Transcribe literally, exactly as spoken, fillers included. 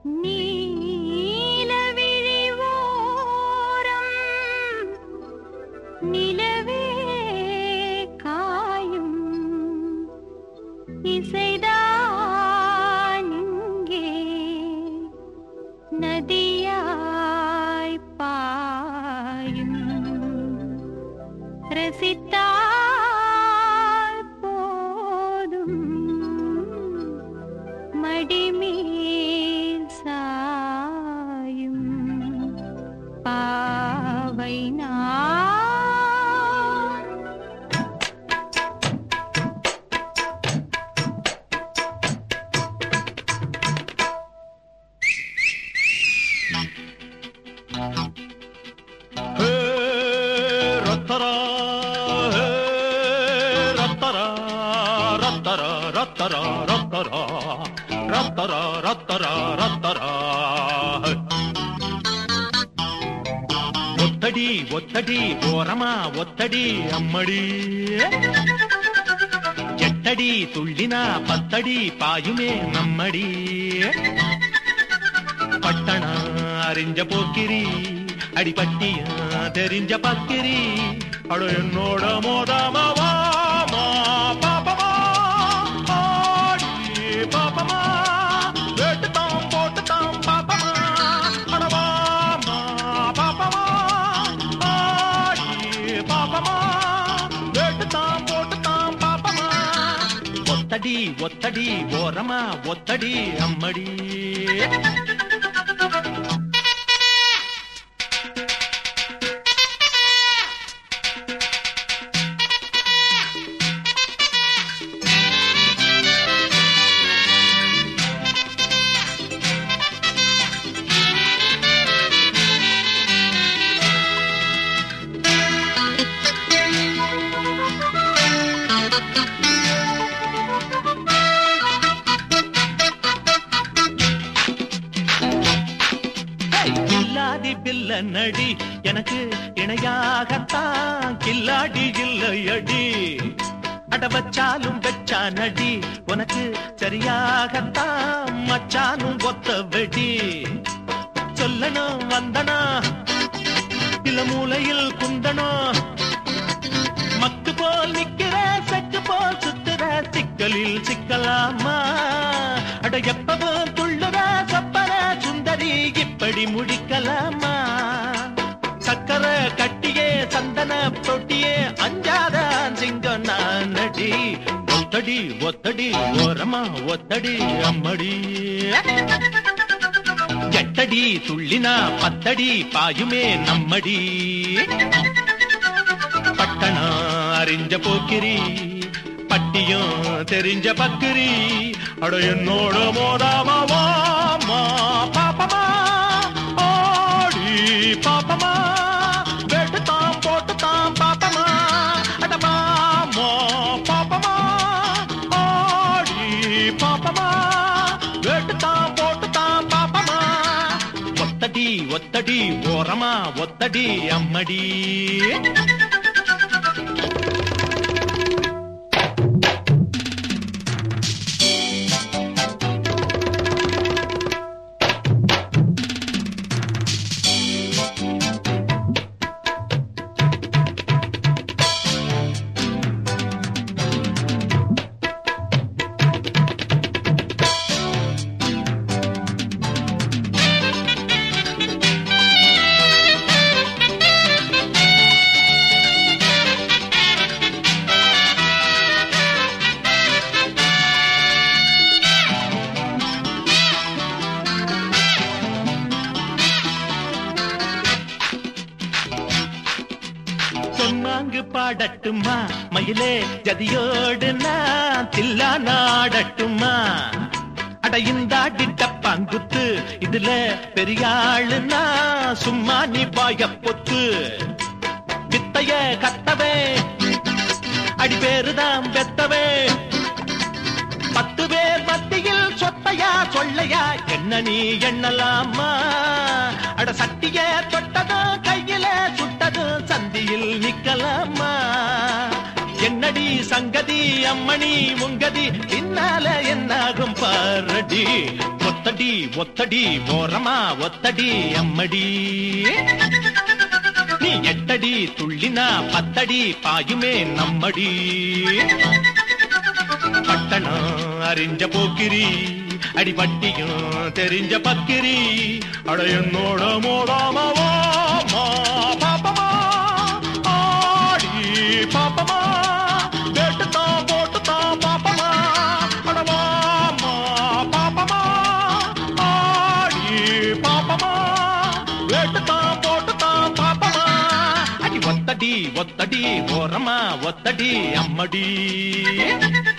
ஒத்தடி ஒத்தடி ஓரமா ஒத்தடி அம்மடி எட்டடி துள்ளினா பத்தடி பாயுமே நம்மடி பட்டணா அறிஞ்ச போக்கிரி அடிபட்டியா தெரிஞ்ச பக்கிரி அட என்னோட மோதாமவா பாப்பமா ஆடி பாப்பமா வெட்டுத்தாம் போட்டுத்தாம் பாப்பமா அடவாமா பாப்பமா ஆடி பாப்பமா வெட்டுத்தாம் போட்டுத்தாம் பாப்பமா ஒத்தடி ஒத்தடி ஓரமா ஒத்தடி அம்மடி நடி எனக்கு இணையாகத்தான் கில்லாடி இல்லையடி அட வச்சாலும் வெச்சா நடி உனக்கு சரியாகத்தான் மச்சானும் ஒத்த வெடி சொல்லணும் வந்தனா இல்ல மூலையில் குந்தனா மக்கு போல் நிக்கிற செக்கு போல் சுத்துற சிக்கலில் சிக்கலாமா அட எப்பவும் துள்ளுற சொப்பர சுந்தரி இப்படி முடிக்கலாமா சக்கர கட்டியே சந்தன தொட்டியே அஞ்சாத சிங்கம் நான் நடி ஒத்தடி ஒத்தடி ஓரமா ஒத்தடி அம்மடி எட்டடி துள்ளினா பத்தடி பாயுமே நம்மடி பட்டணா அறிஞ்ச போக்கிரி பட்டியும் தெரிஞ்ச பக்கிரி அட என்னோட மோதாமாவா பாப்பமா ஆடி பாப்பமா வெட்டுத்தாம் போட்டுத்தாம் பாப்பமா அடமாமோ பாப்பமா ஆடி பாப்பமா வெட்டுத்தாம் போட்டுத்தாம் பாப்பமா ஒத்தடி ஒத்தடி ஓரமா ஒத்தடி அம்மடி பாடட்டுமா மயிலே ஜதியோடு நான் தில்லா நாடட்டுமா அட இந்தாடி டப்பாங்குத்து இதுல பெரியாளுனா சும்மா நீ பாய பொத்து வித்தைய கத்தவே அடி பேருதான் வெத்தவே பத்து பேர் மத்தியில் சொத்தையா சொல்லையா என்ன நீ எண்ணலாமா அட சட்டிய தொட்டதும் கையில சுட்டதும் சந்தியில் நிக்கலாமா என்ன என்னடி சங்கதி அம்மணி உங்கதி பின்னால என்னாகும் பாரடி ஒத்தடி ஒத்தடி ஓரமா ஒத்தடி அம்மடி நீ எட்டடி துள்ளினா பத்தடி பாயுமே நம்மடி பட்டணம் அறிஞ்ச போக்கிரி அடிபட்டியும் தெரிஞ்ச பக்கிரி அடையனோட மோடாமவா பாப்பமா ஆடி பாப்பமா கேட்டுத்தான் போட்டுத்தான் பாப்பமா அடவாமா பாப்பமா ஆடி பாப்பமா கேட்டுத்தான் போட்டுத்தான் பாப்பமா அடி ஒத்தடி ஒத்தடி ஓரமா ஒத்தடி அம்மடி